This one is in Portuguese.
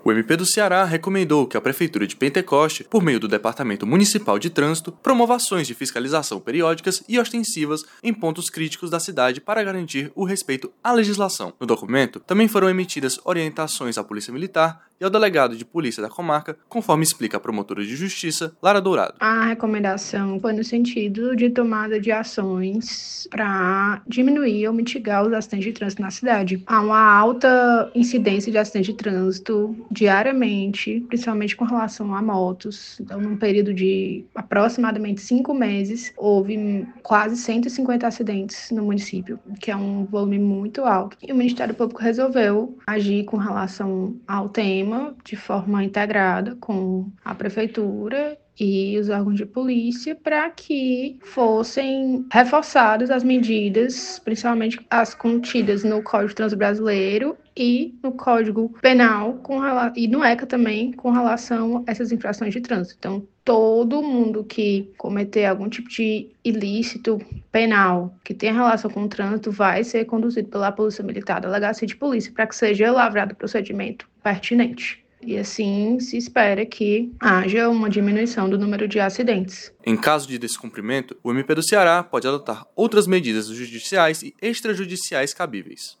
O MP do Ceará recomendou que a Prefeitura de Pentecoste, por meio do Departamento Municipal de Trânsito, promova ações de fiscalização periódicas e ostensivas em pontos críticos da cidade para garantir o respeito à legislação. No documento, também foram emitidas orientações à Polícia Militar e ao delegado de polícia da comarca, conforme explica a promotora de justiça, Lara Dourado. A recomendação foi no sentido de tomada de ações para diminuir ou mitigar os acidentes de trânsito na cidade. Há uma alta incidência de acidentes de trânsito diariamente, principalmente com relação a motos. Então, num período de aproximadamente 5 meses, houve quase 150 acidentes no município, que é um volume muito alto. E o Ministério Público resolveu agir com relação ao tema de forma integrada com a Prefeitura e os órgãos de polícia para que fossem reforçadas as medidas, principalmente as contidas no Código de Trânsito Brasileiro e no Código Penal e no ECA também com relação a essas infrações de trânsito. Então, todo mundo que cometer algum tipo de ilícito penal que tenha relação com o trânsito vai ser conduzido pela Polícia Militar, Delegacia de Polícia, para que seja lavrado o procedimento pertinente. E assim se espera que haja uma diminuição do número de acidentes. Em caso de descumprimento, o MP do Ceará pode adotar outras medidas judiciais e extrajudiciais cabíveis.